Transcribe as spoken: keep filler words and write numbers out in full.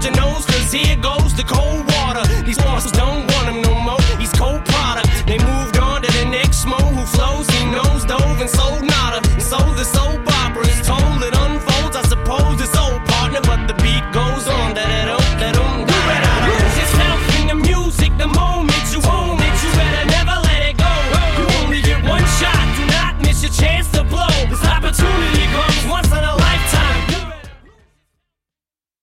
your nose, cause here goes the cold water. These monsters don't